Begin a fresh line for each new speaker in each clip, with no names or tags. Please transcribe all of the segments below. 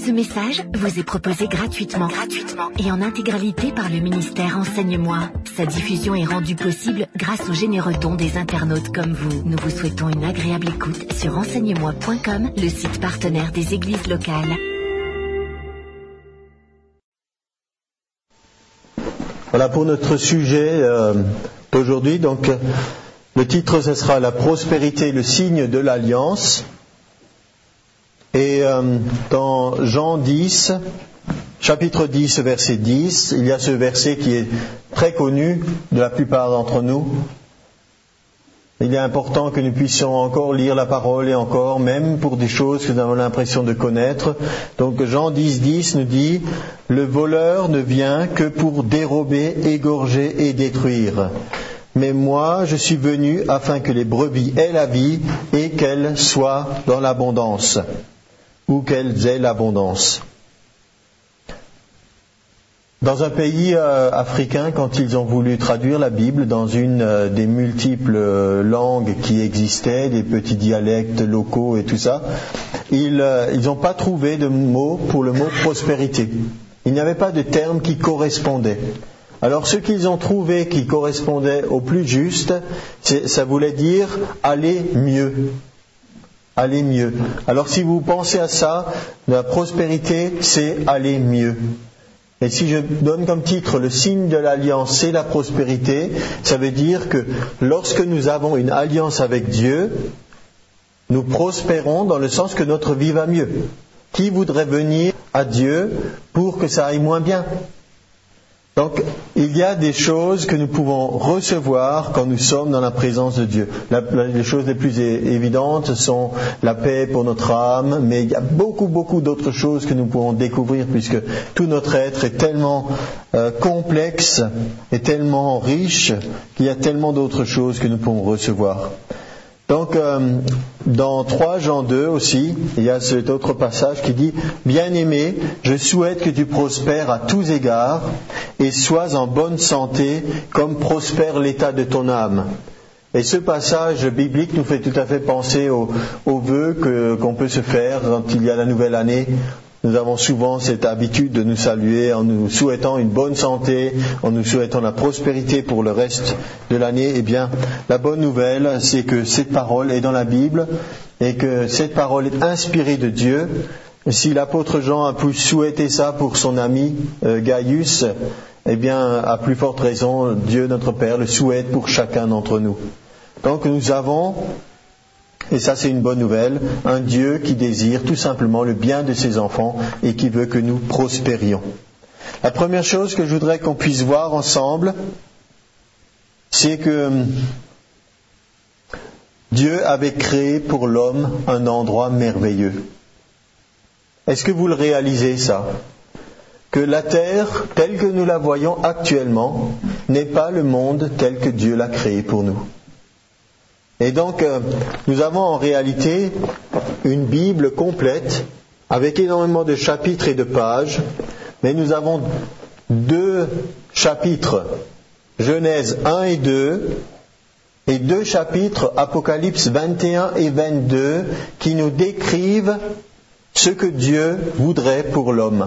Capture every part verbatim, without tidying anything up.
Ce message vous est proposé gratuitement, gratuitement et en intégralité par le ministère Enseigne-moi. Sa diffusion est rendue possible grâce aux généreux dons des internautes comme vous. Nous vous souhaitons une agréable écoute sur enseigne moi point com, le site partenaire des églises locales.
Voilà pour notre sujet euh, d'aujourd'hui. Donc, le titre, ce sera la prospérité, le signe de l'alliance. Et euh, dans Jean dix, chapitre dix, verset dix, il y a ce verset qui est très connu de la plupart d'entre nous. Il est important que nous puissions encore lire la parole et encore, même pour des choses que nous avons l'impression de connaître. Donc Jean dix, dix nous dit « Le voleur ne vient que pour dérober, égorger et détruire. Mais moi, je suis venu afin que les brebis aient la vie et qu'elles soient dans l'abondance. » Ou qu'elles aient l'abondance. Dans un pays euh, africain, quand ils ont voulu traduire la Bible dans une euh, des multiples euh, langues qui existaient, des petits dialectes locaux et tout ça, ils n'ont euh, pas trouvé de mot pour le mot prospérité. Il n'y avait pas de terme qui correspondait. Alors ce qu'ils ont trouvé qui correspondait au plus juste, ça voulait dire aller mieux. Aller mieux. Alors si vous pensez à ça, la prospérité, c'est aller mieux. Et si je donne comme titre le signe de l'alliance, c'est la prospérité, ça veut dire que lorsque nous avons une alliance avec Dieu, nous prospérons dans le sens que notre vie va mieux. Qui voudrait venir à Dieu pour que ça aille moins bien ? Donc, il y a des choses que nous pouvons recevoir quand nous sommes dans la présence de Dieu. La, la, les choses les plus é- évidentes sont la paix pour notre âme, mais il y a beaucoup, beaucoup d'autres choses que nous pourrons découvrir puisque tout notre être est tellement euh, complexe et tellement riche qu'il y a tellement d'autres choses que nous pouvons recevoir. Donc, euh, dans trois Jean deux aussi, il y a cet autre passage qui dit « Bien-aimé, je souhaite que tu prospères à tous égards et sois en bonne santé comme prospère l'état de ton âme. » Et ce passage biblique nous fait tout à fait penser aux, aux vœux que, qu'on peut se faire quand il y a la nouvelle année. Nous avons souvent cette habitude de nous saluer en nous souhaitant une bonne santé, en nous souhaitant la prospérité pour le reste de l'année. Eh bien, la bonne nouvelle, c'est que cette parole est dans la Bible et que cette parole est inspirée de Dieu. Si l'apôtre Jean a pu souhaiter ça pour son ami euh, Gaius, eh bien, à plus forte raison, Dieu notre Père le souhaite pour chacun d'entre nous. Donc nous avons... Et ça, c'est une bonne nouvelle. Un Dieu qui désire tout simplement le bien de ses enfants et qui veut que nous prospérions. La première chose que je voudrais qu'on puisse voir ensemble, c'est que Dieu avait créé pour l'homme un endroit merveilleux. Est-ce que vous le réalisez, ça ? Que la terre, telle que nous la voyons actuellement, n'est pas le monde tel que Dieu l'a créé pour nous. Et donc, euh, nous avons en réalité une Bible complète, avec énormément de chapitres et de pages, mais nous avons deux chapitres, Genèse un et deux, et deux chapitres, Apocalypse vingt et un et vingt-deux, qui nous décrivent ce que Dieu voudrait pour l'homme.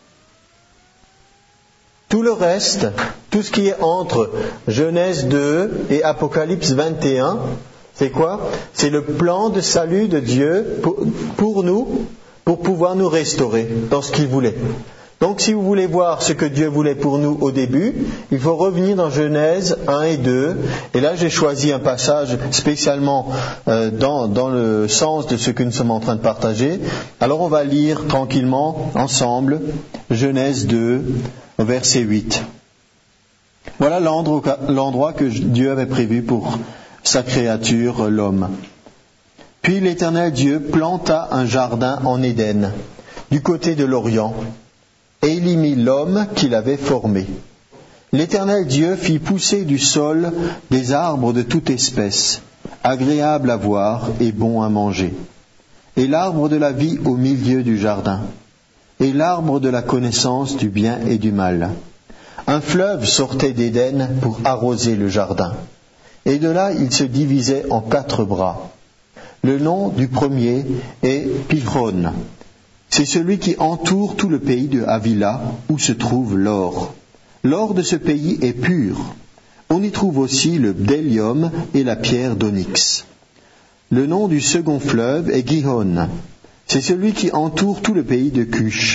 Tout le reste, tout ce qui est entre Genèse deux et Apocalypse vingt et un, c'est quoi ? C'est le plan de salut de Dieu pour, pour nous, pour pouvoir nous restaurer dans ce qu'il voulait. Donc si vous voulez voir ce que Dieu voulait pour nous au début, il faut revenir dans Genèse un et deux. Et là j'ai choisi un passage spécialement euh, dans, dans le sens de ce que nous sommes en train de partager. Alors on va lire tranquillement ensemble Genèse deux, verset huit. Voilà l'endroit, l'endroit que Dieu avait prévu pour sa créature, l'homme. Puis l'Éternel Dieu planta un jardin en Éden, du côté de l'Orient, et il y mit l'homme qu'il avait formé. L'Éternel Dieu fit pousser du sol des arbres de toute espèce, agréables à voir et bons à manger, et l'arbre de la vie au milieu du jardin, et l'arbre de la connaissance du bien et du mal. Un fleuve sortait d'Éden pour arroser le jardin. Et de là, il se divisait en quatre bras. Le nom du premier est Pihon. C'est celui qui entoure tout le pays de Havila, où se trouve l'or. L'or de ce pays est pur. On y trouve aussi le bdellium et la pierre d'onyx. Le nom du second fleuve est Gihon. C'est celui qui entoure tout le pays de Cush.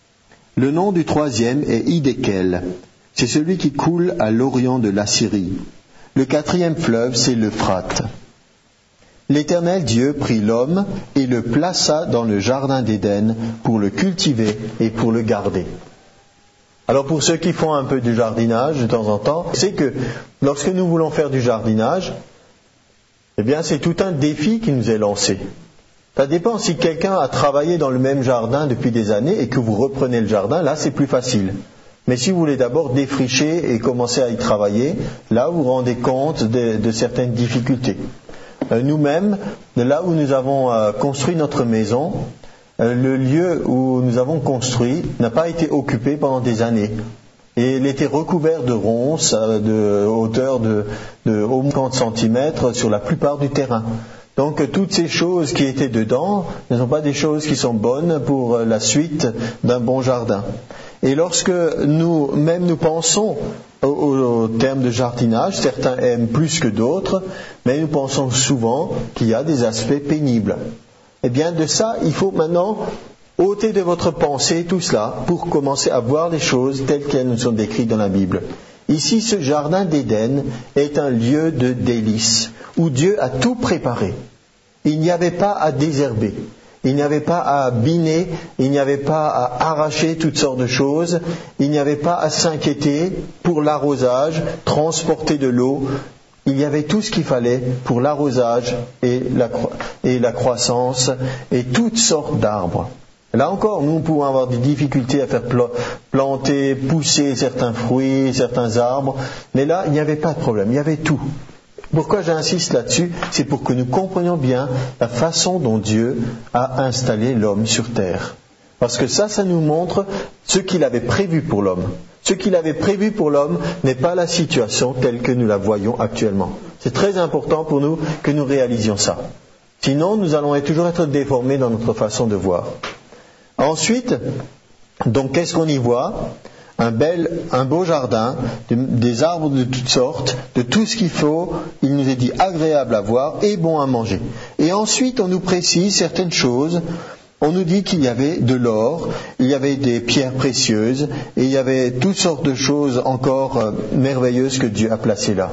Le nom du troisième est Hiddekel. C'est celui qui coule à l'orient de l'Assyrie. Le quatrième fleuve, c'est l'Euphrate. L'Éternel Dieu prit l'homme et le plaça dans le jardin d'Éden pour le cultiver et pour le garder. Alors pour ceux qui font un peu du jardinage de temps en temps, c'est que lorsque nous voulons faire du jardinage, eh bien c'est tout un défi qui nous est lancé. Ça dépend si quelqu'un a travaillé dans le même jardin depuis des années et que vous reprenez le jardin, là c'est plus facile. Mais si vous voulez d'abord défricher et commencer à y travailler, là vous vous rendez compte de, de certaines difficultés. Euh, nous-mêmes, de là où nous avons euh, construit notre maison, euh, le lieu où nous avons construit n'a pas été occupé pendant des années. Et il était recouvert de ronces euh, de hauteur de, de au moins cinquante centimètres sur la plupart du terrain. Donc toutes ces choses qui étaient dedans ne sont pas des choses qui sont bonnes pour la suite d'un bon jardin. Et lorsque nous, même nous pensons au, au terme de jardinage, certains aiment plus que d'autres, mais nous pensons souvent qu'il y a des aspects pénibles. Eh bien de ça, il faut maintenant ôter de votre pensée tout cela pour commencer à voir les choses telles qu'elles nous sont décrites dans la Bible. Ici, ce jardin d'Éden est un lieu de délices où Dieu a tout préparé. Il n'y avait pas à désherber. Il n'y avait pas à biner, il n'y avait pas à arracher toutes sortes de choses, il n'y avait pas à s'inquiéter pour l'arrosage, transporter de l'eau. Il y avait tout ce qu'il fallait pour l'arrosage et la, cro- et la croissance et toutes sortes d'arbres. Là encore, nous pouvons avoir des difficultés à faire pl- planter, pousser certains fruits, certains arbres, mais là, il n'y avait pas de problème, il y avait tout. Pourquoi j'insiste là-dessus? C'est pour que nous comprenions bien la façon dont Dieu a installé l'homme sur terre. Parce que ça, ça nous montre ce qu'il avait prévu pour l'homme. Ce qu'il avait prévu pour l'homme n'est pas la situation telle que nous la voyons actuellement. C'est très important pour nous que nous réalisions ça. Sinon, nous allons toujours être déformés dans notre façon de voir. Ensuite, donc qu'est-ce qu'on y voit? Un bel, un beau jardin, des arbres de toutes sortes, de tout ce qu'il faut, il nous est dit agréable à voir et bon à manger. Et ensuite, on nous précise certaines choses. On nous dit qu'il y avait de l'or, il y avait des pierres précieuses, et il y avait toutes sortes de choses encore euh, merveilleuses que Dieu a placées là.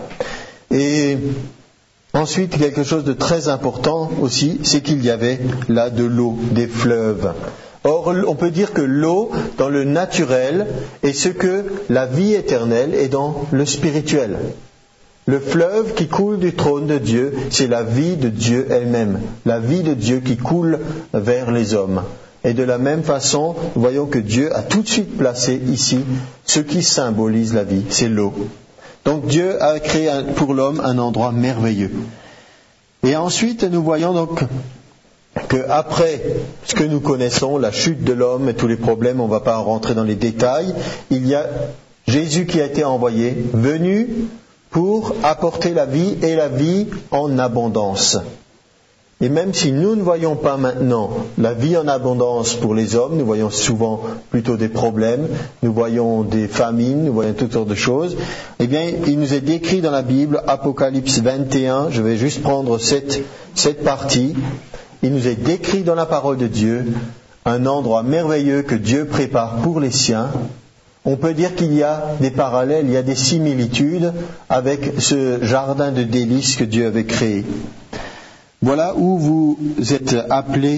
Et ensuite, quelque chose de très important aussi, c'est qu'il y avait là de l'eau, des fleuves. Or, on peut dire que l'eau, dans le naturel, est ce que la vie éternelle est dans le spirituel. Le fleuve qui coule du trône de Dieu, c'est la vie de Dieu elle-même, la vie de Dieu qui coule vers les hommes. Et de la même façon, nous voyons que Dieu a tout de suite placé ici ce qui symbolise la vie, c'est l'eau. Donc Dieu a créé pour l'homme un endroit merveilleux. Et ensuite, nous voyons donc qu'après ce que nous connaissons, la chute de l'homme et tous les problèmes, on ne va pas rentrer dans les détails, il y a Jésus qui a été envoyé, venu pour apporter la vie et la vie en abondance. Et même si nous ne voyons pas maintenant la vie en abondance pour les hommes, nous voyons souvent plutôt des problèmes, nous voyons des famines, nous voyons toutes sortes de choses, eh bien il nous est décrit dans la Bible, Apocalypse vingt et un, je vais juste prendre cette, cette partie, il nous est décrit dans la parole de Dieu un endroit merveilleux que Dieu prépare pour les siens. On peut dire qu'il y a des parallèles, il y a des similitudes avec ce jardin de délices que Dieu avait créé. Voilà où vous êtes appelés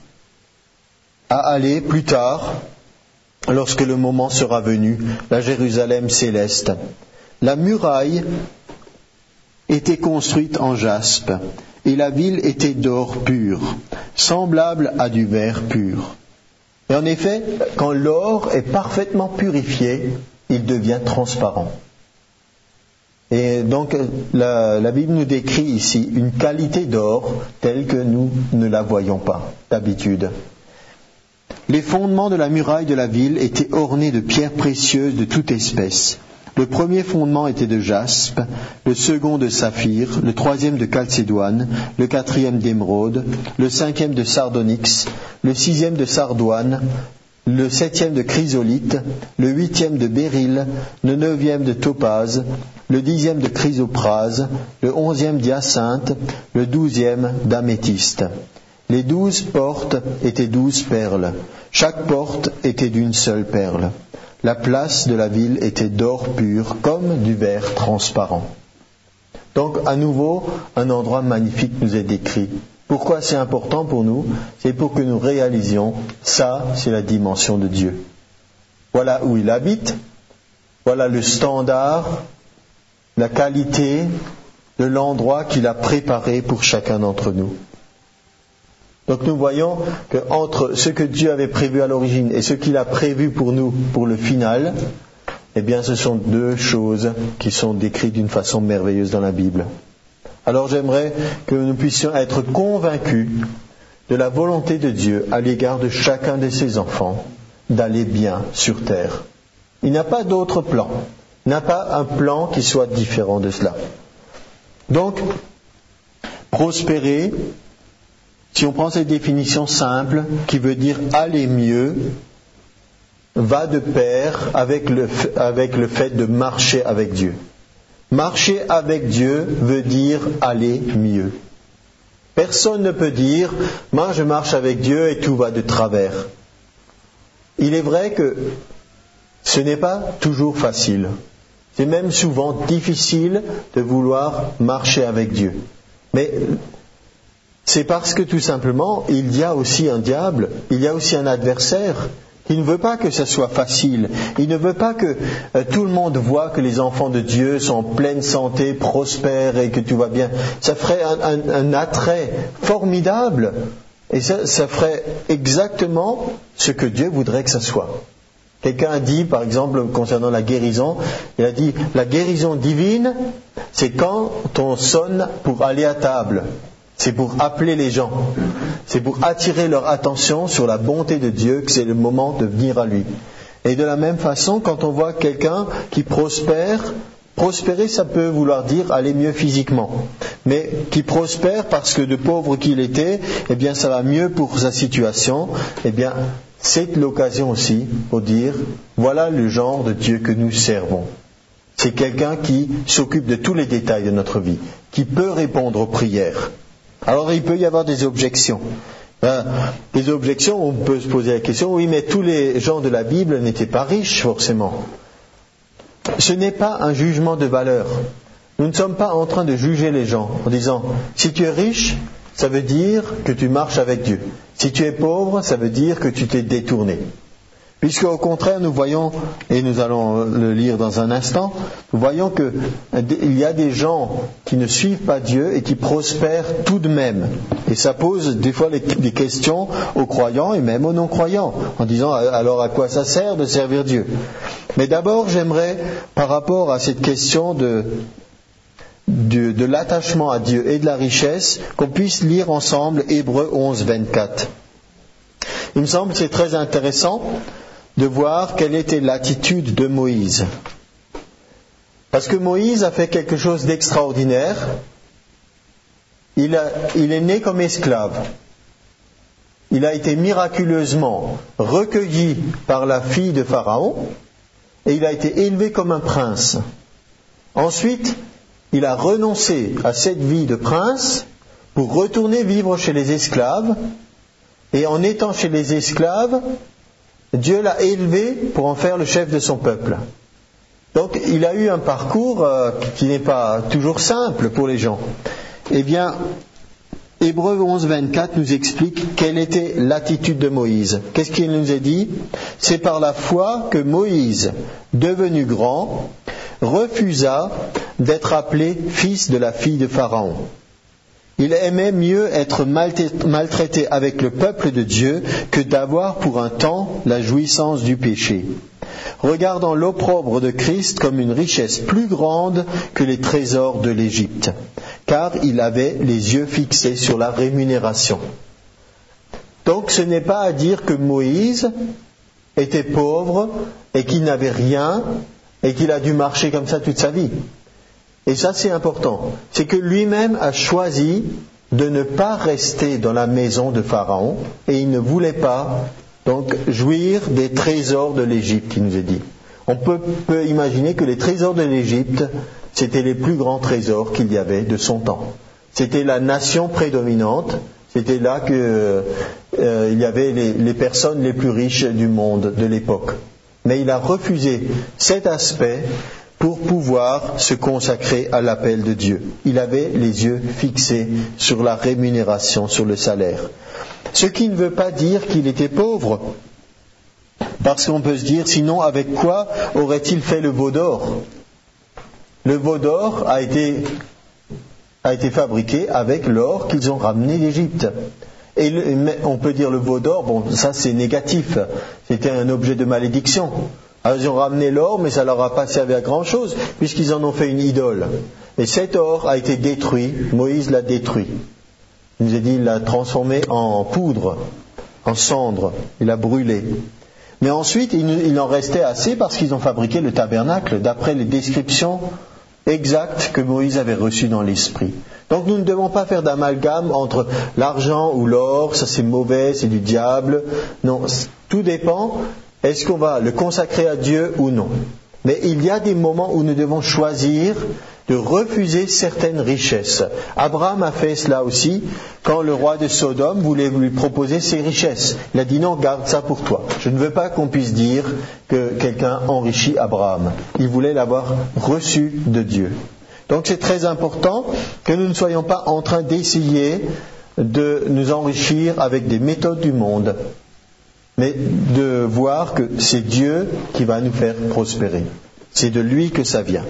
à aller plus tard, lorsque le moment sera venu, la Jérusalem céleste. La muraille était construite en jaspe, et la ville était d'or pur, semblable à du verre pur. Et en effet, quand l'or est parfaitement purifié, il devient transparent. Et donc la, la Bible nous décrit ici une qualité d'or telle que nous ne la voyons pas d'habitude. Les fondements de la muraille de la ville étaient ornés de pierres précieuses de toute espèce. Le premier fondement était de jaspe, le second de saphir, le troisième de chalcédoine, le quatrième d'émeraude, le cinquième de sardonyx, le sixième de sardoine, le septième de chrysolite, le huitième de béryl, le neuvième de topaze, le dixième de chrysoprase, le onzième d'hyacinthe, le douzième d'améthyste. Les douze portes étaient douze perles. Chaque porte était d'une seule perle. La place de la ville était d'or pur, comme du verre transparent. Donc, à nouveau, un endroit magnifique nous est décrit. Pourquoi c'est important pour nous? C'est pour que nous réalisions, ça, c'est la dimension de Dieu. Voilà où il habite, voilà le standard, la qualité de l'endroit qu'il a préparé pour chacun d'entre nous. Donc nous voyons qu'entre ce que Dieu avait prévu à l'origine et ce qu'il a prévu pour nous, pour le final, eh bien ce sont deux choses qui sont décrites d'une façon merveilleuse dans la Bible. Alors j'aimerais que nous puissions être convaincus de la volonté de Dieu à l'égard de chacun de ses enfants d'aller bien sur terre. Il n'a pas d'autre plan. Il n'a pas un plan qui soit différent de cela. Donc, prospérer, si on prend cette définition simple, qui veut dire aller mieux, va de pair avec le, avec le fait de marcher avec Dieu. Marcher avec Dieu veut dire aller mieux. Personne ne peut dire, moi je marche avec Dieu et tout va de travers. Il est vrai que ce n'est pas toujours facile. C'est même souvent difficile de vouloir marcher avec Dieu. Mais c'est parce que tout simplement, il y a aussi un diable, il y a aussi un adversaire qui ne veut pas que ça soit facile. Il ne veut pas que euh, tout le monde voit que les enfants de Dieu sont en pleine santé, prospèrent et que tout va bien. Ça ferait un, un, un attrait formidable et ça, ça ferait exactement ce que Dieu voudrait que ça soit. Quelqu'un a dit, par exemple, concernant la guérison, il a dit, la guérison divine, c'est quand on sonne pour aller à table. C'est pour appeler les gens. C'est pour attirer leur attention sur la bonté de Dieu, que c'est le moment de venir à lui. Et de la même façon, quand on voit quelqu'un qui prospère, prospérer, ça peut vouloir dire aller mieux physiquement. Mais qui prospère parce que de pauvre qu'il était, eh bien ça va mieux pour sa situation, eh bien c'est l'occasion aussi pour dire, voilà le genre de Dieu que nous servons. C'est quelqu'un qui s'occupe de tous les détails de notre vie, qui peut répondre aux prières. Alors il peut y avoir des objections. Hein, des objections, on peut se poser la question, oui, mais tous les gens de la Bible n'étaient pas riches forcément. Ce n'est pas un jugement de valeur. Nous ne sommes pas en train de juger les gens en disant, si tu es riche, ça veut dire que tu marches avec Dieu. Si tu es pauvre, ça veut dire que tu t'es détourné. Puisque au contraire, nous voyons, et nous allons le lire dans un instant, nous voyons qu'il y a des gens qui ne suivent pas Dieu et qui prospèrent tout de même. Et ça pose des fois des questions aux croyants et même aux non-croyants, en disant alors à quoi ça sert de servir Dieu? Mais d'abord, j'aimerais, par rapport à cette question de, de, de l'attachement à Dieu et de la richesse, qu'on puisse lire ensemble Hébreux onze, vingt-quatre. Il me semble que c'est très intéressant de voir quelle était l'attitude de Moïse. Parce que Moïse a fait quelque chose d'extraordinaire. Il, a, il est né comme esclave. Il a été miraculeusement recueilli par la fille de Pharaon et il a été élevé comme un prince. Ensuite, il a renoncé à cette vie de prince pour retourner vivre chez les esclaves. Et en étant chez les esclaves, Dieu l'a élevé pour en faire le chef de son peuple. Donc il a eu un parcours euh, qui n'est pas toujours simple pour les gens. Eh bien, Hébreux onze, vingt-quatre nous explique quelle était l'attitude de Moïse. Qu'est-ce qu'il nous a dit? C'est par la foi que Moïse, devenu grand, refusa d'être appelé fils de la fille de Pharaon. Il aimait mieux être maltraité avec le peuple de Dieu que d'avoir pour un temps la jouissance du péché, regardant l'opprobre de Christ comme une richesse plus grande que les trésors de l'Égypte, car il avait les yeux fixés sur la rémunération. Donc ce n'est pas à dire que Moïse était pauvre et qu'il n'avait rien et qu'il a dû marcher comme ça toute sa vie. Et ça, c'est important. C'est que lui-même a choisi de ne pas rester dans la maison de Pharaon, et il ne voulait pas donc jouir des trésors de l'Égypte, il nous est dit. On peut, peut imaginer que les trésors de l'Égypte, c'était les plus grands trésors qu'il y avait de son temps. C'était la nation prédominante, c'était là qu'il euh, y avait les, les personnes les plus riches du monde de l'époque. Mais il a refusé cet aspect pour pouvoir se consacrer à l'appel de Dieu. Il avait les yeux fixés sur la rémunération, sur le salaire. Ce qui ne veut pas dire qu'il était pauvre, parce qu'on peut se dire, sinon avec quoi aurait-il fait le veau d'or ? Le veau d'or a été, a été fabriqué avec l'or qu'ils ont ramené d'Égypte. Et le, on peut dire le veau d'or, bon, ça c'est négatif, c'était un objet de malédiction. Alors ils ont ramené l'or, mais ça ne leur a pas servi à grand-chose, puisqu'ils en ont fait une idole. Et cet or a été détruit, Moïse l'a détruit. Il nous a dit, il l'a transformé en poudre, en cendre, il l'a brûlé. Mais ensuite, il, il en restait assez parce qu'ils ont fabriqué le tabernacle, d'après les descriptions exactes que Moïse avait reçues dans l'esprit. Donc nous ne devons pas faire d'amalgame entre l'argent ou l'or, ça c'est mauvais, c'est du diable. Non, tout dépend. Est-ce qu'on va le consacrer à Dieu ou non ? Mais il y a des moments où nous devons choisir de refuser certaines richesses. Abraham a fait cela aussi quand le roi de Sodome voulait lui proposer ses richesses. Il a dit non, garde ça pour toi. Je ne veux pas qu'on puisse dire que quelqu'un enrichit Abraham. Il voulait l'avoir reçu de Dieu. Donc c'est très important que nous ne soyons pas en train d'essayer de nous enrichir avec des méthodes du monde, mais de voir que c'est Dieu qui va nous faire prospérer. C'est de lui que ça vient.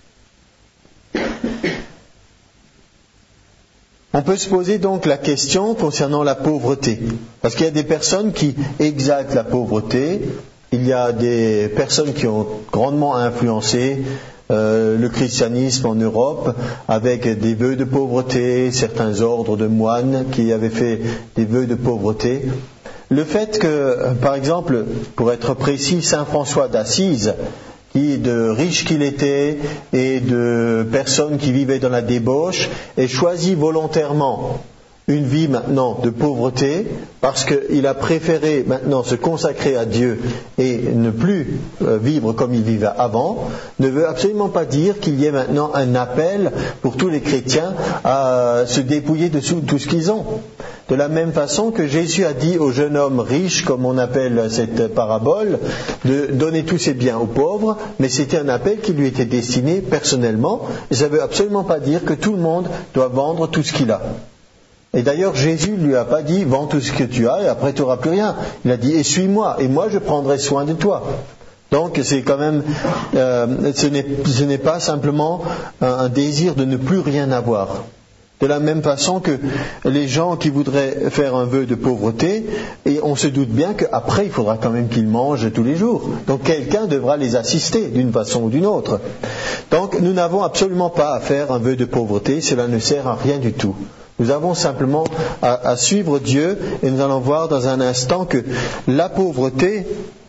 On peut se poser donc la question concernant la pauvreté, parce qu'il y a des personnes qui exaltent la pauvreté, il y a des personnes qui ont grandement influencé euh, le christianisme en Europe avec des vœux de pauvreté, certains ordres de moines qui avaient fait des vœux de pauvreté. Le fait que, par exemple, pour être précis, Saint François d'Assise, qui, de riche qu'il était et de personnes qui vivaient dans la débauche, ait choisi volontairement une vie maintenant de pauvreté parce qu'il a préféré maintenant se consacrer à Dieu et ne plus vivre comme il vivait avant, ne veut absolument pas dire qu'il y ait maintenant un appel pour tous les chrétiens à se dépouiller de tout ce qu'ils ont. De la même façon que Jésus a dit au jeune homme riche, comme on appelle cette parabole, de donner tous ses biens aux pauvres, mais c'était un appel qui lui était destiné personnellement, et ça ne veut absolument pas dire que tout le monde doit vendre tout ce qu'il a. Et d'ailleurs, Jésus ne lui a pas dit « vends tout ce que tu as et après tu n'auras plus rien ». Il a dit « et suis-moi et moi je prendrai soin de toi ». Donc c'est quand même, euh, ce n'est, ce n'est pas simplement un, un désir de ne plus rien avoir. De la même façon que les gens qui voudraient faire un vœu de pauvreté, et on se doute bien qu'après il faudra quand même qu'ils mangent tous les jours. Donc quelqu'un devra les assister d'une façon ou d'une autre. Donc nous n'avons absolument pas à faire un vœu de pauvreté, cela ne sert à rien du tout. Nous avons simplement à, à suivre Dieu, et nous allons voir dans un instant que la pauvreté,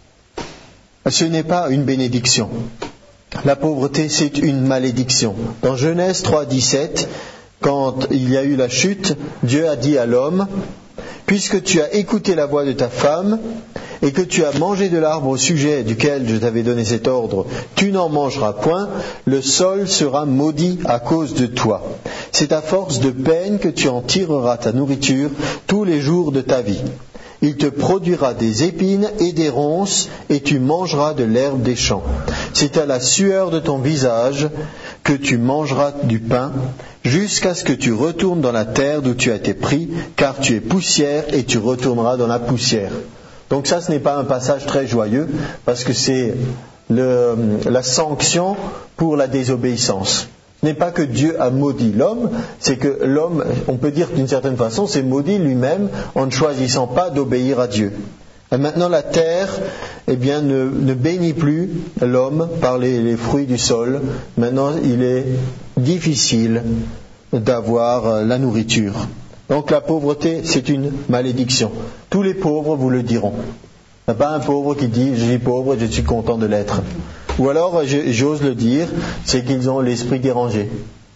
ce n'est pas une bénédiction. La pauvreté, c'est une malédiction. Dans Genèse trois dix-sept, quand il y a eu la chute, Dieu a dit à l'homme, « Puisque tu as écouté la voix de ta femme, et que tu as mangé de l'arbre au sujet duquel je t'avais donné cet ordre, tu n'en mangeras point, le sol sera maudit à cause de toi. C'est à force de peine que tu en tireras ta nourriture tous les jours de ta vie. Il te produira des épines et des ronces, et tu mangeras de l'herbe des champs. C'est à la sueur de ton visage que tu mangeras du pain, jusqu'à ce que tu retournes dans la terre d'où tu as été pris, car tu es poussière et tu retourneras dans la poussière. » Donc ça, ce n'est pas un passage très joyeux, parce que c'est le, la sanction pour la désobéissance. Ce n'est pas que Dieu a maudit l'homme, c'est que l'homme, on peut dire d'une certaine façon, s'est maudit lui-même en ne choisissant pas d'obéir à Dieu. Et maintenant la terre, eh bien, ne, ne bénit plus l'homme par les, les fruits du sol. Maintenant, il est difficile d'avoir la nourriture. Donc la pauvreté, c'est une malédiction. Tous les pauvres vous le diront. Il n'y a pas un pauvre qui dit « je suis pauvre et je suis content de l'être ». Ou alors, j'ose le dire, c'est qu'ils ont l'esprit dérangé.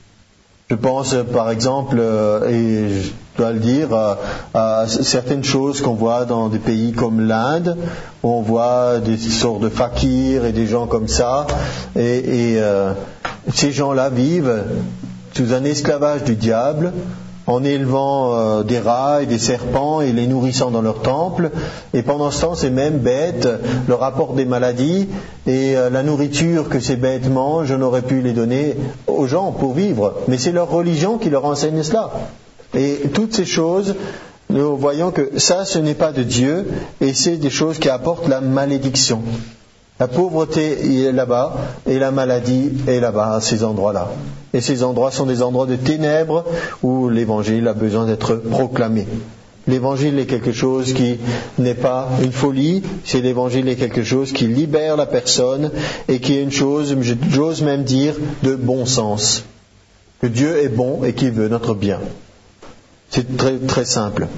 Je pense par exemple, et je dois le dire, à, à certaines choses qu'on voit dans des pays comme l'Inde, où on voit des sortes de fakirs et des gens comme ça, et, et euh, ces gens-là vivent sous un esclavage du diable, en élevant euh, des rats et des serpents et les nourrissant dans leur temple. Et pendant ce temps, ces mêmes bêtes leur apportent des maladies et euh, la nourriture que ces bêtes mangent, on aurait pu les donner aux gens pour vivre. Mais c'est leur religion qui leur enseigne cela. Et toutes ces choses, nous voyons que ça, ce n'est pas de Dieu et c'est des choses qui apportent la malédiction. La pauvreté est là-bas et la maladie est là-bas, à ces endroits-là. Et ces endroits sont des endroits de ténèbres où l'évangile a besoin d'être proclamé. L'évangile est quelque chose qui n'est pas une folie, c'est l'évangile est quelque chose qui libère la personne et qui est une chose, j'ose même dire, de bon sens. Que Dieu est bon et qu'il veut notre bien. C'est très, très simple.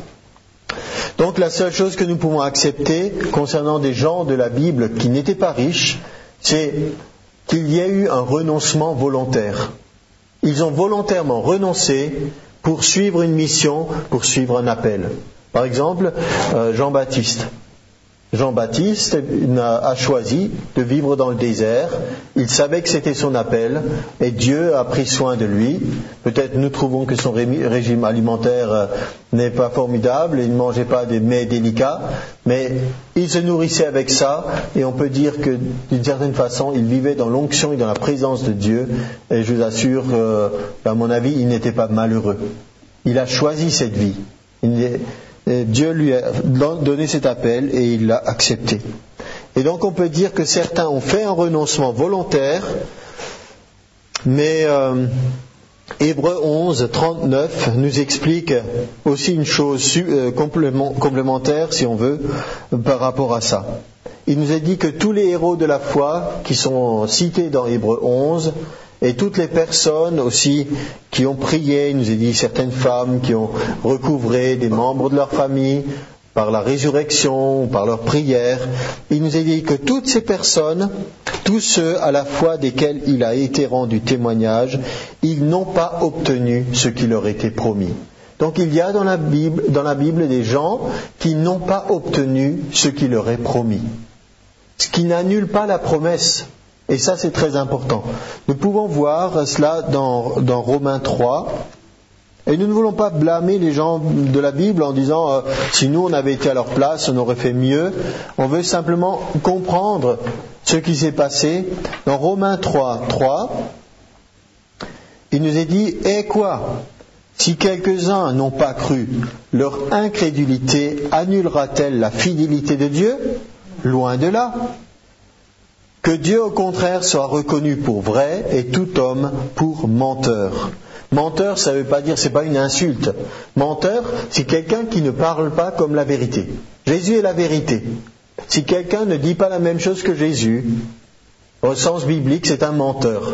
Donc la seule chose que nous pouvons accepter concernant des gens de la Bible qui n'étaient pas riches, c'est qu'il y ait eu un renoncement volontaire. Ils ont volontairement renoncé pour suivre une mission, pour suivre un appel. Par exemple, euh, Jean-Baptiste. Jean-Baptiste a choisi de vivre dans le désert. Il savait que c'était son appel et Dieu a pris soin de lui. Peut-être nous trouvons que son régime alimentaire n'est pas formidable, il ne mangeait pas des mets délicats, mais il se nourrissait avec ça et on peut dire que d'une certaine façon il vivait dans l'onction et dans la présence de Dieu et je vous assure, euh, à mon avis, il n'était pas malheureux. Il a choisi cette vie. Il est, Dieu lui a donné cet appel et il l'a accepté. Et donc on peut dire que certains ont fait un renoncement volontaire, mais euh, Hébreux onze, trente-neuf nous explique aussi une chose euh, complément, complémentaire, si on veut, par rapport à ça. Il nous est dit que tous les héros de la foi qui sont cités dans Hébreux onze, et toutes les personnes aussi qui ont prié, il nous est dit certaines femmes qui ont recouvré des membres de leur famille par la résurrection ou par leur prière, il nous est dit que toutes ces personnes, tous ceux à la foi desquels il a été rendu témoignage, ils n'ont pas obtenu ce qui leur était promis. Donc il y a dans la Bible, dans la Bible des gens qui n'ont pas obtenu ce qui leur est promis. Ce qui n'annule pas la promesse. Et ça, c'est très important. Nous pouvons voir cela dans, dans Romains trois. Et nous ne voulons pas blâmer les gens de la Bible en disant euh, si nous on avait été à leur place, on aurait fait mieux. On veut simplement comprendre ce qui s'est passé. Dans Romains trois, trois, il nous est dit « Et quoi ? Si quelques-uns n'ont pas cru, leur incrédulité annulera-t-elle la fidélité de Dieu ? Loin de là. Que Dieu, au contraire, soit reconnu pour vrai et tout homme pour menteur. » Menteur, ça ne veut pas dire, c'est pas une insulte. Menteur, c'est quelqu'un qui ne parle pas comme la vérité. Jésus est la vérité. Si quelqu'un ne dit pas la même chose que Jésus, au sens biblique, c'est un menteur.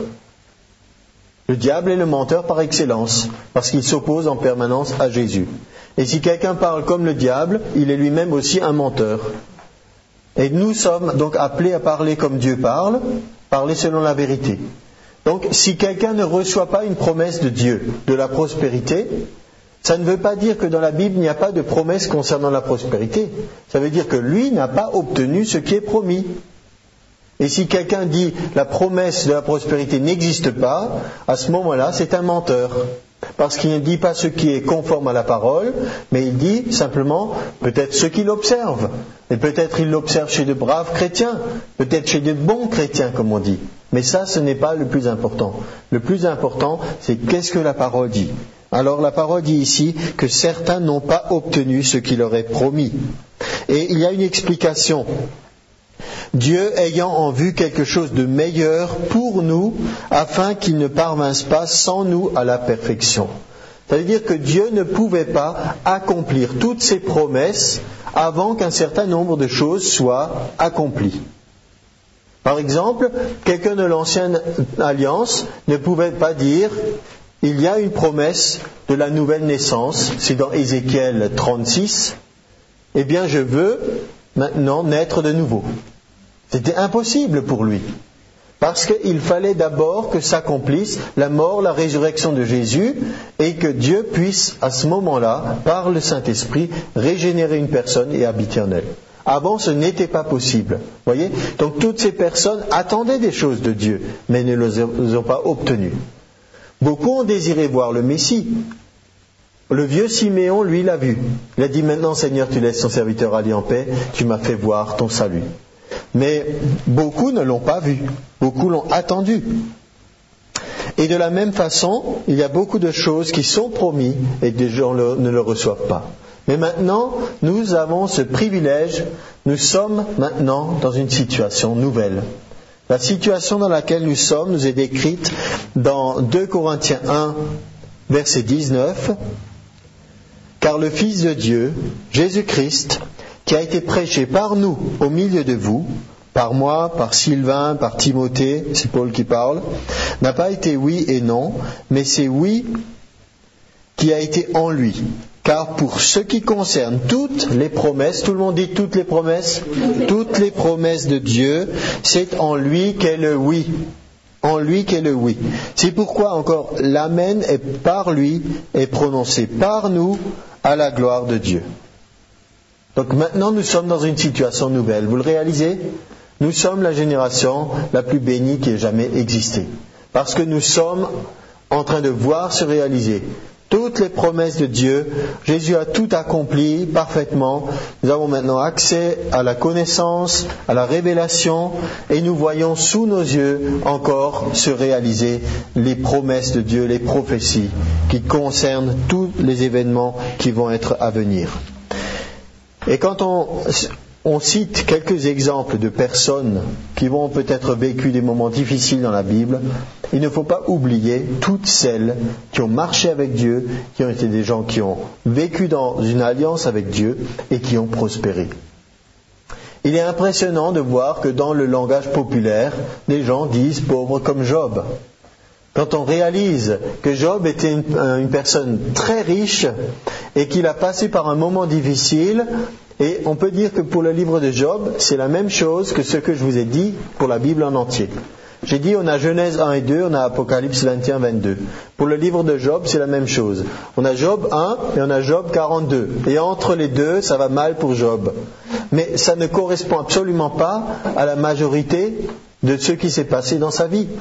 Le diable est le menteur par excellence, parce qu'il s'oppose en permanence à Jésus. Et si quelqu'un parle comme le diable, il est lui-même aussi un menteur. Et nous sommes donc appelés à parler comme Dieu parle, parler selon la vérité. Donc, si quelqu'un ne reçoit pas une promesse de Dieu, de la prospérité, ça ne veut pas dire que dans la Bible, il n'y a pas de promesse concernant la prospérité. Ça veut dire que lui n'a pas obtenu ce qui est promis. Et si quelqu'un dit la promesse de la prospérité n'existe pas, à ce moment-là, c'est un menteur. Parce qu'il ne dit pas ce qui est conforme à la parole, mais il dit simplement peut-être ce qu'il observe. Et peut-être il l'observe chez de braves chrétiens, peut-être chez de bons chrétiens, comme on dit. Mais ça, ce n'est pas le plus important. Le plus important, c'est qu'est-ce que la parole dit. Alors la parole dit ici que certains n'ont pas obtenu ce qu'il leur est promis. Et il y a une explication. Dieu ayant en vue quelque chose de meilleur pour nous, afin qu'il ne parvinsse pas sans nous à la perfection. Ça veut dire que Dieu ne pouvait pas accomplir toutes ses promesses avant qu'un certain nombre de choses soient accomplies. Par exemple, quelqu'un de l'ancienne alliance ne pouvait pas dire « il y a une promesse de la nouvelle naissance », c'est dans Ézéchiel trente-six, « eh bien je veux maintenant naître de nouveau ». C'était impossible pour lui. Parce qu'il fallait d'abord que s'accomplisse la mort, la résurrection de Jésus, et que Dieu puisse, à ce moment-là, par le Saint-Esprit, régénérer une personne et habiter en elle. Avant, ce n'était pas possible. Voyez ? Donc toutes ces personnes attendaient des choses de Dieu, mais ne les ont pas obtenues. Beaucoup ont désiré voir le Messie. Le vieux Siméon, lui, l'a vu. Il a dit, maintenant, Seigneur, tu laisses ton serviteur aller en paix, tu m'as fait voir ton salut. Mais beaucoup ne l'ont pas vu. Beaucoup l'ont attendu. Et de la même façon, il y a beaucoup de choses qui sont promises et que des gens ne le reçoivent pas. Mais maintenant, nous avons ce privilège, nous sommes maintenant dans une situation nouvelle. La situation dans laquelle nous sommes nous est décrite dans deux Corinthiens un, verset dix-neuf. Car le Fils de Dieu, Jésus-Christ, qui a été prêché par nous au milieu de vous, par moi, par Sylvain, par Timothée, c'est Paul qui parle, n'a pas été oui et non, mais c'est oui qui a été en lui. Car pour ce qui concerne toutes les promesses, tout le monde dit toutes les promesses, toutes les promesses de Dieu, c'est en lui qu'est le oui. En lui qu'est le oui. C'est pourquoi encore l'amen est par lui est prononcé par nous à la gloire de Dieu. Donc maintenant nous sommes dans une situation nouvelle. Vous le réalisez ? Nous sommes la génération la plus bénie qui ait jamais existé. Parce que nous sommes en train de voir se réaliser toutes les promesses de Dieu. Jésus a tout accompli parfaitement. Nous avons maintenant accès à la connaissance, à la révélation, et nous voyons sous nos yeux encore se réaliser les promesses de Dieu, les prophéties qui concernent tous les événements qui vont être à venir. Et quand on, on cite quelques exemples de personnes qui vont peut-être vécu des moments difficiles dans la Bible, il ne faut pas oublier toutes celles qui ont marché avec Dieu, qui ont été des gens qui ont vécu dans une alliance avec Dieu et qui ont prospéré. Il est impressionnant de voir que dans le langage populaire, les gens disent pauvre comme Job. Quand on réalise que Job était une, une personne très riche et qu'il a passé par un moment difficile, et on peut dire que pour le livre de Job, c'est la même chose que ce que je vous ai dit pour la Bible en entier. J'ai dit on a Genèse un et deux, on a Apocalypse vingt et un vingt-deux. Pour le livre de Job, c'est la même chose. On a Job un et on a Job quarante-deux. Et entre les deux, ça va mal pour Job. Mais ça ne correspond absolument pas à la majorité de ce qui s'est passé dans sa vie.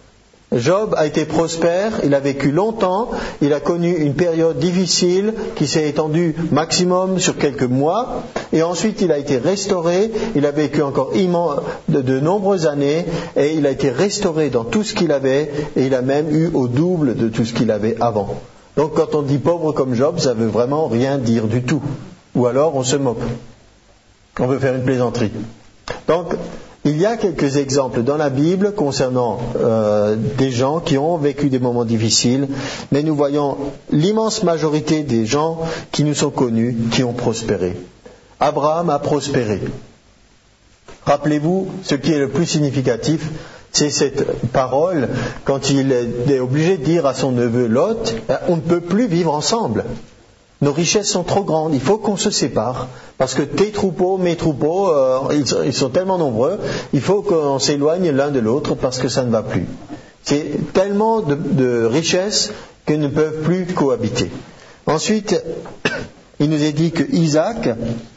Job a été prospère, il a vécu longtemps, il a connu une période difficile qui s'est étendue maximum sur quelques mois, et ensuite il a été restauré, il a vécu encore immense, de, de nombreuses années, et il a été restauré dans tout ce qu'il avait, et il a même eu au double de tout ce qu'il avait avant. Donc quand on dit pauvre comme Job, ça veut vraiment rien dire du tout. Ou alors on se moque. On veut faire une plaisanterie. Donc, il y a quelques exemples dans la Bible concernant euh, des gens qui ont vécu des moments difficiles, mais nous voyons l'immense majorité des gens qui nous sont connus, qui ont prospéré. Abraham a prospéré. Rappelez-vous, ce qui est le plus significatif, c'est cette parole quand il est obligé de dire à son neveu Lot, on ne peut plus vivre ensemble. Nos richesses sont trop grandes, il faut qu'on se sépare, parce que tes troupeaux, mes troupeaux, euh, ils, ils sont tellement nombreux, il faut qu'on s'éloigne l'un de l'autre parce que ça ne va plus. C'est tellement de, de richesses qu'ils ne peuvent plus cohabiter. Ensuite, il nous est dit que Isaac,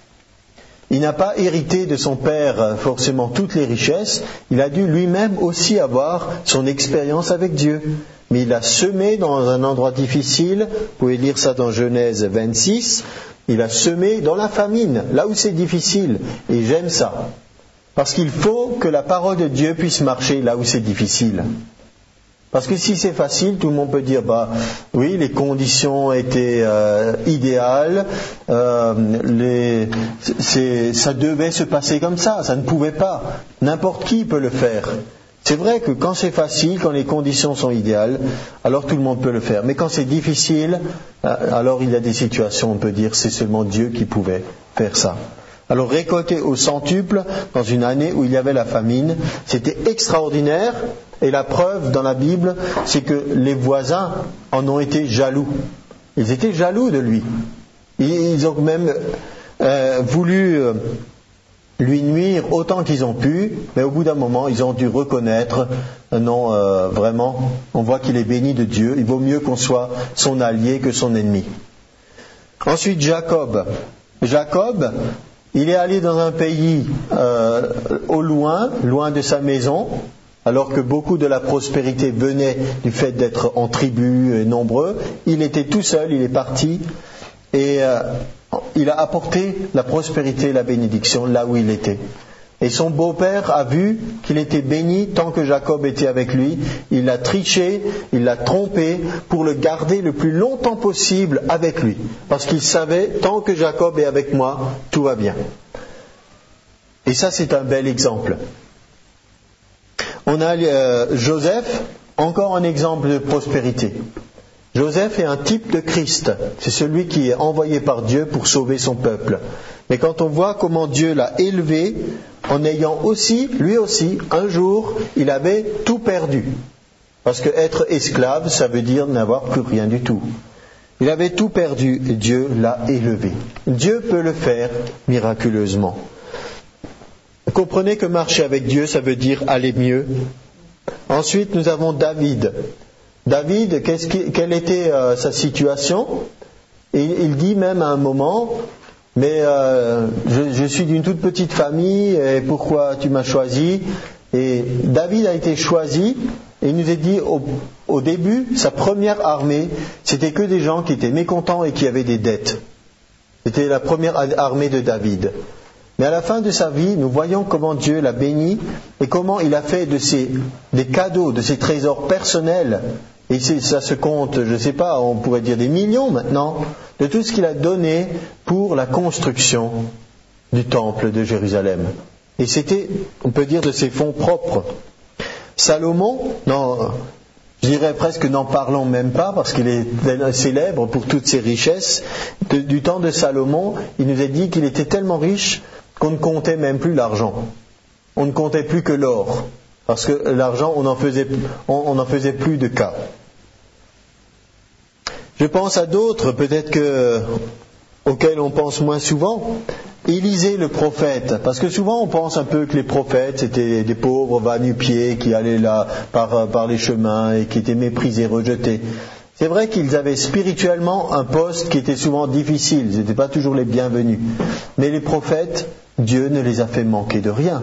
il n'a pas hérité de son père forcément toutes les richesses, il a dû lui-même aussi avoir son expérience avec Dieu. Mais il a semé dans un endroit difficile, vous pouvez lire ça dans Genèse vingt-six, il a semé dans la famine, là où c'est difficile, et j'aime ça. Parce qu'il faut que la parole de Dieu puisse marcher là où c'est difficile. Parce que si c'est facile, tout le monde peut dire, bah oui, les conditions étaient euh, idéales, euh, les, c'est, ça devait se passer comme ça, ça ne pouvait pas. N'importe qui peut le faire. C'est vrai que quand c'est facile, quand les conditions sont idéales, alors tout le monde peut le faire. Mais quand c'est difficile, alors il y a des situations, on peut dire, c'est seulement Dieu qui pouvait faire ça. Alors récolter au centuple, dans une année où il y avait la famine, c'était extraordinaire. Et la preuve dans la Bible, c'est que les voisins en ont été jaloux. Ils étaient jaloux de lui. Ils ont même euh, voulu... Euh, lui nuire autant qu'ils ont pu, mais au bout d'un moment, ils ont dû reconnaître, non, euh, vraiment, on voit qu'il est béni de Dieu, il vaut mieux qu'on soit son allié que son ennemi. Ensuite, Jacob. Jacob, il est allé dans un pays euh, au loin, loin de sa maison, alors que beaucoup de la prospérité venait du fait d'être en tribu et nombreux. Il était tout seul, il est parti, et euh, il a apporté la prospérité et la bénédiction là où il était. Et son beau-père a vu qu'il était béni tant que Jacob était avec lui. Il l'a triché, il l'a trompé pour le garder le plus longtemps possible avec lui. Parce qu'il savait, tant que Jacob est avec moi, tout va bien. Et ça, c'est un bel exemple. On a euh, Joseph, encore un exemple de prospérité. Joseph est un type de Christ. C'est celui qui est envoyé par Dieu pour sauver son peuple. Mais quand on voit comment Dieu l'a élevé, en ayant aussi, lui aussi, un jour, il avait tout perdu. Parce que être esclave, ça veut dire n'avoir plus rien du tout. Il avait tout perdu et Dieu l'a élevé. Dieu peut le faire miraculeusement. Comprenez que marcher avec Dieu, ça veut dire aller mieux. Ensuite, nous avons David. David, qu'est-ce qui, quelle était euh, sa situation ? Et il dit même à un moment, mais euh, je, je suis d'une toute petite famille, et pourquoi tu m'as choisi ? Et David a été choisi, et il nous est dit au, au début, sa première armée, c'était que des gens qui étaient mécontents et qui avaient des dettes. C'était la première armée de David. Mais à la fin de sa vie, nous voyons comment Dieu l'a béni et comment il a fait de ses, des cadeaux, de ses trésors personnels, et ça se compte, je ne sais pas, on pourrait dire des millions maintenant, de tout ce qu'il a donné pour la construction du temple de Jérusalem. Et c'était, on peut dire, de ses fonds propres. Salomon, non, je dirais presque n'en parlons même pas, parce qu'il est célèbre pour toutes ses richesses. De, du temps de Salomon, il nous a dit qu'il était tellement riche qu'on ne comptait même plus l'argent. On ne comptait plus que l'or. Parce que l'argent, on n'en faisait, on n'en faisait plus de cas. Je pense à d'autres, peut-être que, auxquels on pense moins souvent. Élisée le prophète, parce que souvent on pense un peu que les prophètes c'était des pauvres va-nu-pieds qui allaient là par, par les chemins et qui étaient méprisés, rejetés. C'est vrai qu'ils avaient spirituellement un poste qui était souvent difficile, ils n'étaient pas toujours les bienvenus. Mais les prophètes, Dieu ne les a fait manquer de rien.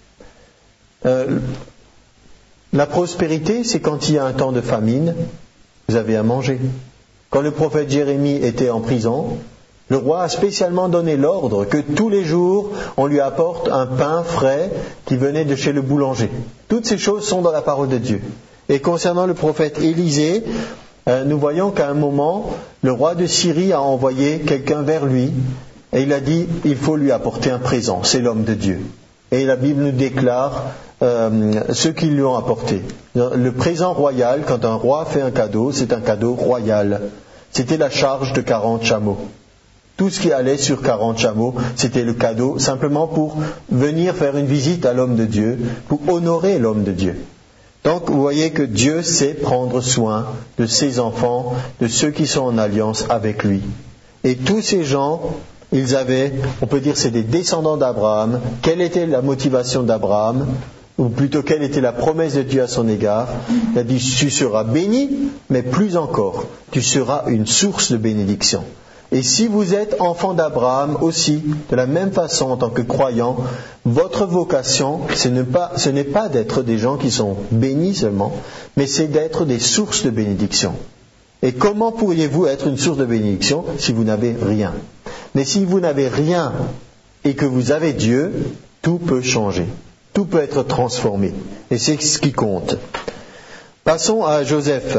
Euh, la prospérité, c'est quand il y a un temps de famine, vous avez à manger. Quand le prophète Jérémie était en prison, le roi a spécialement donné l'ordre que tous les jours, on lui apporte un pain frais qui venait de chez le boulanger. Toutes ces choses sont dans la parole de Dieu. Et concernant le prophète Élisée, euh, nous voyons qu'à un moment, le roi de Syrie a envoyé quelqu'un vers lui et il a dit, il faut lui apporter un présent, c'est l'homme de Dieu. Et la Bible nous déclare euh, ce qu'ils lui ont apporté. Le présent royal, quand un roi fait un cadeau, c'est un cadeau royal. C'était la charge de quarante chameaux. Tout ce qui allait sur quarante chameaux, c'était le cadeau simplement pour venir faire une visite à l'homme de Dieu, pour honorer l'homme de Dieu. Donc vous voyez que Dieu sait prendre soin de ses enfants, de ceux qui sont en alliance avec lui. Et tous ces gens, ils avaient, on peut dire c'est des descendants d'Abraham. Quelle était la motivation d'Abraham ? Ou plutôt quelle était la promesse de Dieu à son égard ? Il a dit, tu seras béni, mais plus encore, tu seras une source de bénédiction. Et si vous êtes enfant d'Abraham aussi, de la même façon en tant que croyant, votre vocation, ce n'est pas, ce n'est pas d'être des gens qui sont bénis seulement, mais c'est d'être des sources de bénédiction. Et comment pourriez-vous être une source de bénédiction si vous n'avez rien ? Mais si vous n'avez rien et que vous avez Dieu, tout peut changer. Tout peut être transformé. Et c'est ce qui compte. Passons à Joseph,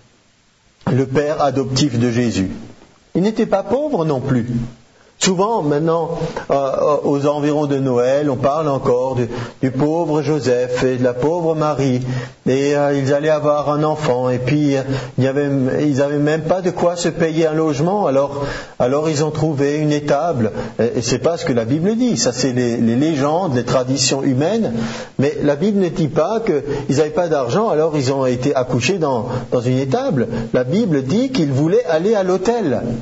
le père adoptif de Jésus. Il n'était pas pauvre non plus. Souvent, maintenant, euh, aux environs de Noël, on parle encore du, du pauvre Joseph et de la pauvre Marie. Et euh, ils allaient avoir un enfant. Et puis, euh, il y avait, ils n'avaient même pas de quoi se payer un logement. Alors, alors ils ont trouvé une étable. Et c'est pas ce que la Bible dit. Ça, c'est les, les légendes, les traditions humaines. Mais la Bible ne dit pas qu'ils n'avaient pas d'argent, alors ils ont été accouchés dans, dans une étable. La Bible dit qu'ils voulaient aller à l'autel.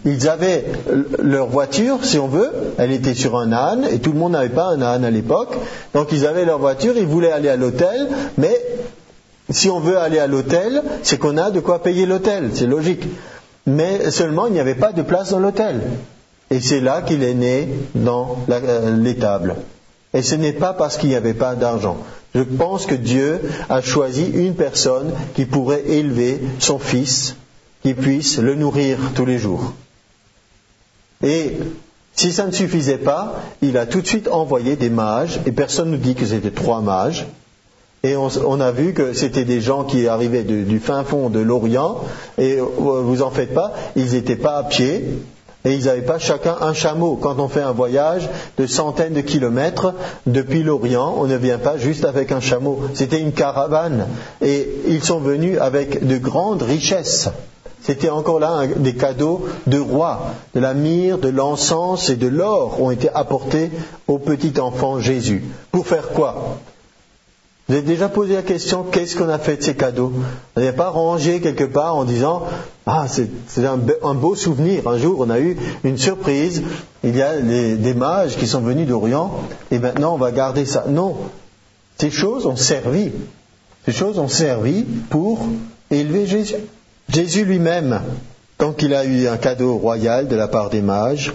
ils avaient leur voiture, si on veut, elle était sur un âne, et tout le monde n'avait pas un âne à l'époque, donc ils avaient leur voiture, ils voulaient aller à l'hôtel, mais si on veut aller à l'hôtel, c'est qu'on a de quoi payer l'hôtel, c'est logique. Mais seulement, il n'y avait pas de place dans l'hôtel. Et c'est là qu'il est né dans la, euh, l'étable. Et ce n'est pas parce qu'il n'y avait pas d'argent. Je pense que Dieu a choisi une personne qui pourrait élever son fils, qui puisse le nourrir tous les jours. Et si ça ne suffisait pas, il a tout de suite envoyé des mages, et personne ne nous dit que c'était trois mages. Et on, on a vu que c'était des gens qui arrivaient de, du fin fond de l'Orient, et vous en faites pas, ils n'étaient pas à pied, et ils n'avaient pas chacun un chameau. Quand on fait un voyage de centaines de kilomètres depuis l'Orient, on ne vient pas juste avec un chameau. C'était une caravane, et ils sont venus avec de grandes richesses. C'était encore là un, des cadeaux de rois, de la myrrhe, de l'encens et de l'or ont été apportés au petit enfant Jésus. Pour faire quoi ? Vous avez déjà posé la question, qu'est-ce qu'on a fait de ces cadeaux ? On n'avait pas rangé quelque part en disant, ah, c'est, c'est un, un beau souvenir. Un jour, on a eu une surprise. Il y a les, des mages qui sont venus d'Orient et maintenant on va garder ça. Non, ces choses ont servi. Ces choses ont servi pour élever Jésus. Jésus lui-même, donc il a eu un cadeau royal de la part des mages.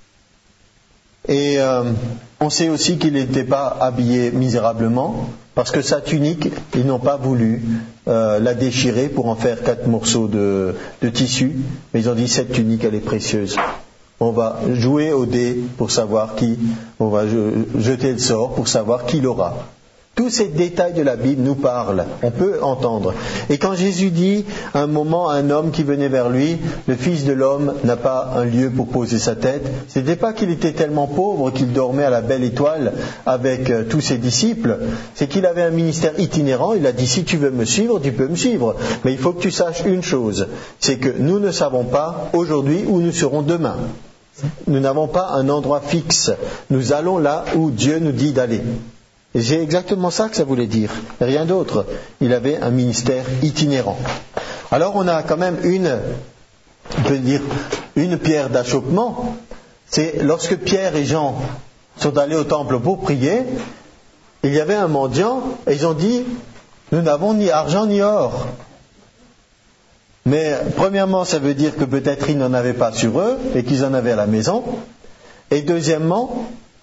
Et euh, on sait aussi qu'il n'était pas habillé misérablement, parce que sa tunique, ils n'ont pas voulu euh, la déchirer pour en faire quatre morceaux de, de tissu, mais ils ont dit cette tunique elle est précieuse. On va jouer au dé pour savoir qui, on va jeter le sort pour savoir qui l'aura. Tous ces détails de la Bible nous parlent, on peut entendre. Et quand Jésus dit à un moment à un homme qui venait vers lui, le Fils de l'homme n'a pas un lieu pour poser sa tête, ce n'était pas qu'il était tellement pauvre qu'il dormait à la belle étoile avec euh, tous ses disciples, c'est qu'il avait un ministère itinérant, il a dit si tu veux me suivre, tu peux me suivre. Mais il faut que tu saches une chose, c'est que nous ne savons pas aujourd'hui où nous serons demain. Nous n'avons pas un endroit fixe, nous allons là où Dieu nous dit d'aller. Et c'est exactement ça que ça voulait dire, rien d'autre. Il avait un ministère itinérant. Alors on a quand même une, on peut dire, une pierre d'achoppement. C'est lorsque Pierre et Jean sont allés au temple pour prier, il y avait un mendiant et ils ont dit, nous n'avons ni argent ni or. Mais premièrement, ça veut dire que peut-être ils n'en avaient pas sur eux et qu'ils en avaient à la maison. Et deuxièmement,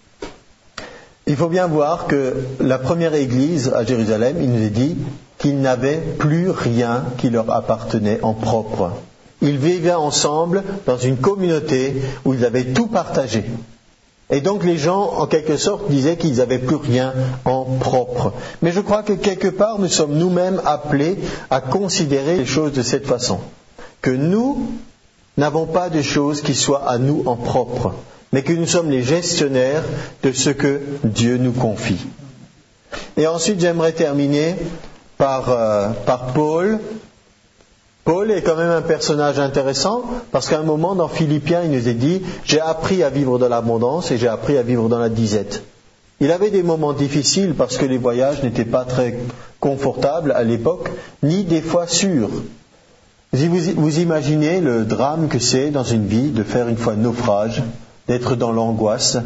il faut bien voir que la première église à Jérusalem, il nous est dit qu'ils n'avaient plus rien qui leur appartenait en propre. Ils vivaient ensemble dans une communauté où ils avaient tout partagé. Et donc les gens, en quelque sorte, disaient qu'ils n'avaient plus rien en propre. Mais je crois que quelque part, nous sommes nous-mêmes appelés à considérer les choses de cette façon. Que nous n'avons pas de choses qui soient à nous en propre, mais que nous sommes les gestionnaires de ce que Dieu nous confie. Et ensuite, j'aimerais terminer par, euh, par Paul. Paul est quand même un personnage intéressant, parce qu'à un moment dans Philippiens, il nous est dit « J'ai appris à vivre dans l'abondance et j'ai appris à vivre dans la disette ». Il avait des moments difficiles parce que les voyages n'étaient pas très confortables à l'époque, ni des fois sûrs. Vous, vous imaginez le drame que c'est dans une vie de faire une fois naufrage, d'être dans l'angoisse.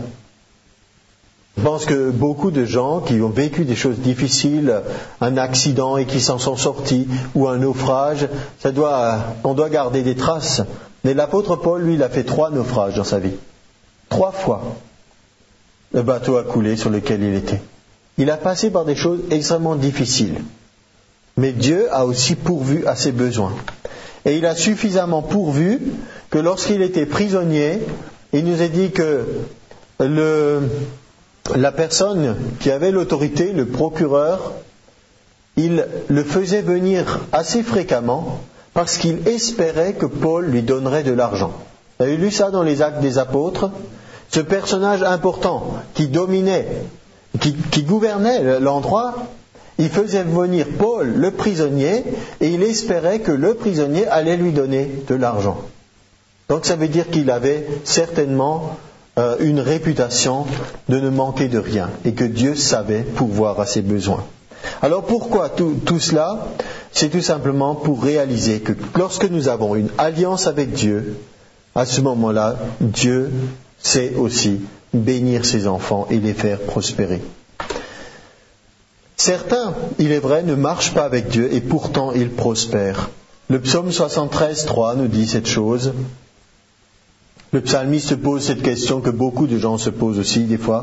Je pense que beaucoup de gens qui ont vécu des choses difficiles, un accident et qui s'en sont sortis, ou un naufrage, ça doit, on doit garder des traces. Mais l'apôtre Paul, lui, il a fait trois naufrages dans sa vie. Trois fois, le bateau a coulé sur lequel il était. Il a passé par des choses extrêmement difficiles. Mais Dieu a aussi pourvu à ses besoins. Et il a suffisamment pourvu que lorsqu'il était prisonnier, il nous a dit que le, la personne qui avait l'autorité, le procureur, il le faisait venir assez fréquemment parce qu'il espérait que Paul lui donnerait de l'argent. Vous avez lu ça dans les Actes des Apôtres ? Ce personnage important qui dominait, qui, qui gouvernait l'endroit, il faisait venir Paul, le prisonnier, et il espérait que le prisonnier allait lui donner de l'argent. Donc ça veut dire qu'il avait certainement euh, une réputation de ne manquer de rien et que Dieu savait pourvoir à ses besoins. Alors pourquoi tout, tout cela ? C'est tout simplement pour réaliser que lorsque nous avons une alliance avec Dieu, à ce moment-là, Dieu sait aussi bénir ses enfants et les faire prospérer. Certains, il est vrai, ne marchent pas avec Dieu et pourtant ils prospèrent. Le psaume soixante-treize, trois nous dit cette chose. Le psalmiste pose cette question que beaucoup de gens se posent aussi des fois.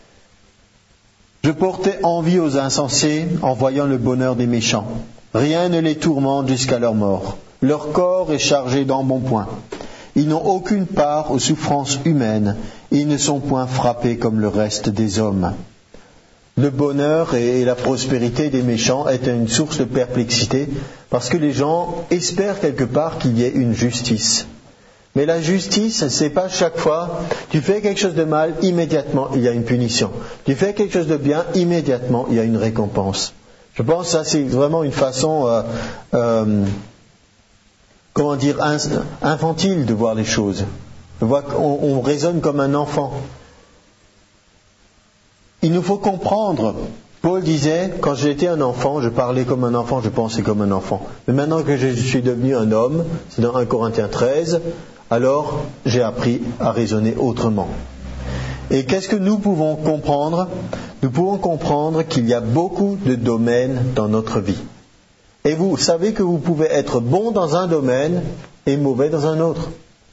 Je portais envie aux insensés en voyant le bonheur des méchants. Rien ne les tourmente jusqu'à leur mort. Leur corps est chargé d'embonpoint. Ils n'ont aucune part aux souffrances humaines. Ils ne sont point frappés comme le reste des hommes. Le bonheur et la prospérité des méchants est une source de perplexité parce que les gens espèrent quelque part qu'il y ait une justice. Mais la justice, c'est pas chaque fois, tu fais quelque chose de mal, immédiatement il y a une punition. Tu fais quelque chose de bien, immédiatement il y a une récompense. Je pense que ça c'est vraiment une façon, euh, euh, comment dire, infantile de voir les choses. On, voit qu'on, on raisonne comme un enfant. Il nous faut comprendre, Paul disait, quand j'étais un enfant, je parlais comme un enfant, je pensais comme un enfant. Mais maintenant que je suis devenu un homme, c'est dans un Corinthiens treize, alors j'ai appris à raisonner autrement. Et qu'est-ce que nous pouvons comprendre ? Nous pouvons comprendre qu'il y a beaucoup de domaines dans notre vie. Et vous savez que vous pouvez être bon dans un domaine et mauvais dans un autre.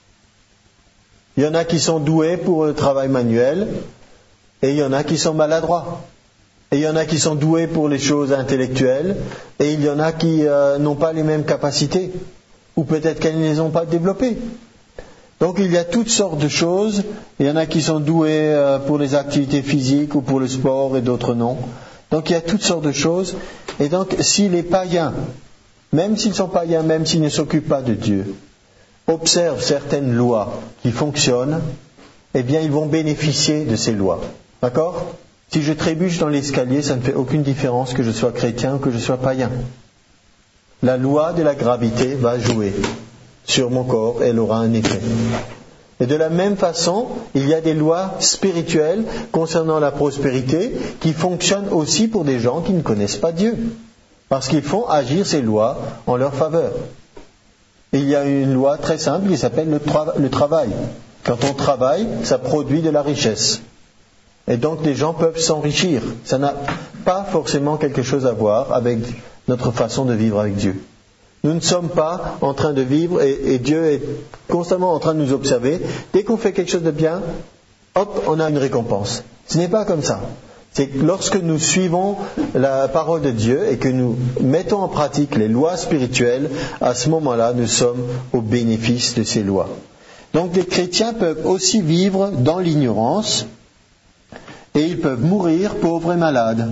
Il y en a qui sont doués pour le travail manuel, et il y en a qui sont maladroits. Et il y en a qui sont doués pour les choses intellectuelles, et il y en a qui euh, n'ont pas les mêmes capacités, ou peut-être qu'elles ne les ont pas développées. Donc il y a toutes sortes de choses. Il y en a qui sont doués euh, pour les activités physiques ou pour le sport et d'autres non. Donc il y a toutes sortes de choses. Et donc si les païens, même s'ils sont païens, même s'ils ne s'occupent pas de Dieu, observent certaines lois qui fonctionnent, eh bien ils vont bénéficier de ces lois. D'accord ? Si je trébuche dans l'escalier, ça ne fait aucune différence que je sois chrétien ou que je sois païen. La loi de la gravité va jouer sur mon corps, elle aura un effet. Et de la même façon, il y a des lois spirituelles concernant la prospérité qui fonctionnent aussi pour des gens qui ne connaissent pas Dieu. Parce qu'ils font agir ces lois en leur faveur. Et il y a une loi très simple qui s'appelle le, tra- le travail. Quand on travaille, ça produit de la richesse. Et donc les gens peuvent s'enrichir. Ça n'a pas forcément quelque chose à voir avec notre façon de vivre avec Dieu. Nous ne sommes pas en train de vivre et, et Dieu est constamment en train de nous observer. Dès qu'on fait quelque chose de bien, hop, on a une récompense. Ce n'est pas comme ça. C'est que lorsque nous suivons la parole de Dieu et que nous mettons en pratique les lois spirituelles, à ce moment-là, nous sommes au bénéfice de ces lois. Donc les chrétiens peuvent aussi vivre dans l'ignorance et ils peuvent mourir pauvres et malades.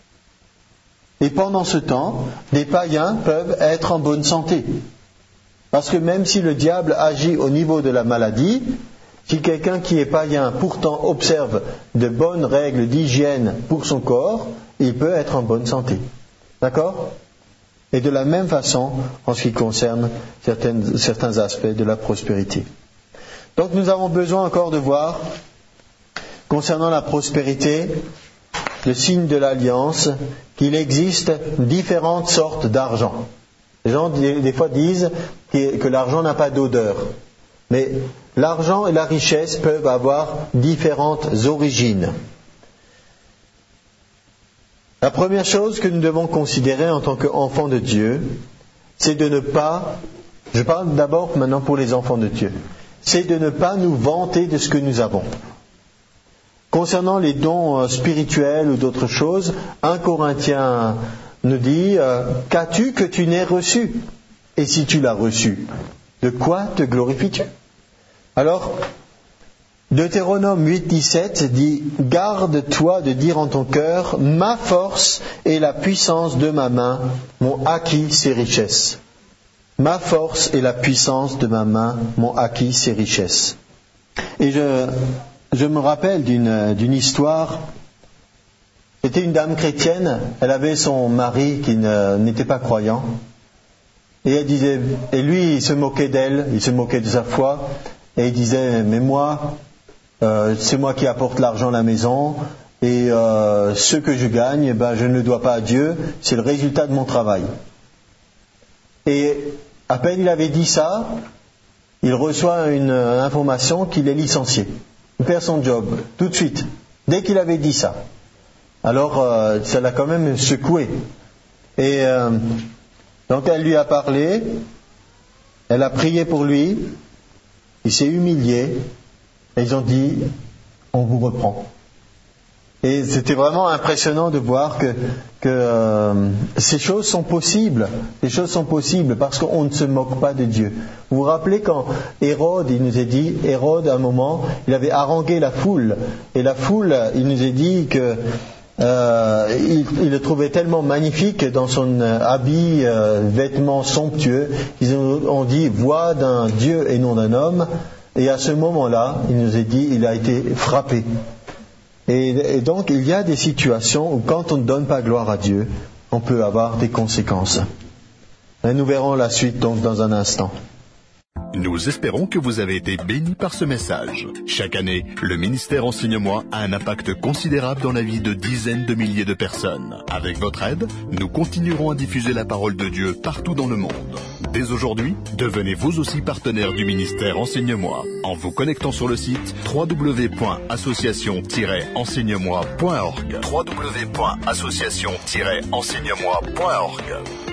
Et pendant ce temps, des païens peuvent être en bonne santé. Parce que même si le diable agit au niveau de la maladie, si quelqu'un qui est païen pourtant observe de bonnes règles d'hygiène pour son corps, il peut être en bonne santé. D'accord ? Et de la même façon, en ce qui concerne certaines, certains aspects de la prospérité. Donc nous avons besoin encore de voir, concernant la prospérité, le signe de l'alliance, qu'il existe différentes sortes d'argent. Les gens des fois disent que l'argent n'a pas d'odeur. Mais l'argent et la richesse peuvent avoir différentes origines. La première chose que nous devons considérer en tant qu'enfants de Dieu, c'est de ne pas, je parle d'abord maintenant pour les enfants de Dieu, c'est de ne pas nous vanter de ce que nous avons. Concernant les dons spirituels ou d'autres choses, un Corinthien nous dit euh, « Qu'as-tu que tu n'aies reçu ? Et si tu l'as reçu, de quoi te glorifies-tu » Alors, Deutéronome huit, dix-sept dit « Garde-toi de dire en ton cœur, ma force et la puissance de ma main m'ont acquis ces richesses. Ma force et la puissance de ma main m'ont acquis ces richesses. » Et je... Je me rappelle d'une, d'une histoire. C'était une dame chrétienne. Elle avait son mari qui ne, n'était pas croyant. Et elle disait, et lui, il se moquait d'elle, il se moquait de sa foi. Et il disait, mais moi, euh, c'est moi qui apporte l'argent à la maison. Et euh, ce que je gagne, ben, je ne le dois pas à Dieu. C'est le résultat de mon travail. Et à peine il avait dit ça, il reçoit une euh, information qu'il est licencié. Il perd son job, tout de suite, dès qu'il avait dit ça. Alors, euh, ça l'a quand même secoué. Et euh, donc, elle lui a parlé, elle a prié pour lui, il s'est humilié, et ils ont dit, on vous reprend. Et c'était vraiment impressionnant de voir que, que euh, ces choses sont possibles. Les choses sont possibles parce qu'on ne se moque pas de Dieu. Vous vous rappelez quand Hérode, il nous a dit, Hérode à un moment, il avait harangué la foule. Et la foule, il nous a dit que euh, il, il le trouvait tellement magnifique dans son habit, euh, vêtements somptueux. Ils ont dit, voix d'un Dieu et non d'un homme. Et à ce moment-là, il nous a dit, il a été frappé. Et, et donc, il y a des situations où quand on ne donne pas gloire à Dieu, on peut avoir des conséquences. Et nous verrons la suite donc dans un instant.
Nous espérons que vous avez été bénis par ce message. Chaque année, le ministère Enseigne-moi a un impact considérable dans la vie de dizaines de milliers de personnes. Avec votre aide, nous continuerons à diffuser la parole de Dieu partout dans le monde. Dès aujourd'hui, devenez vous aussi partenaire du ministère Enseigne-moi en vous connectant sur le site w w w point association tiret enseigne moi point org w w w point association tiret enseigne moi point org.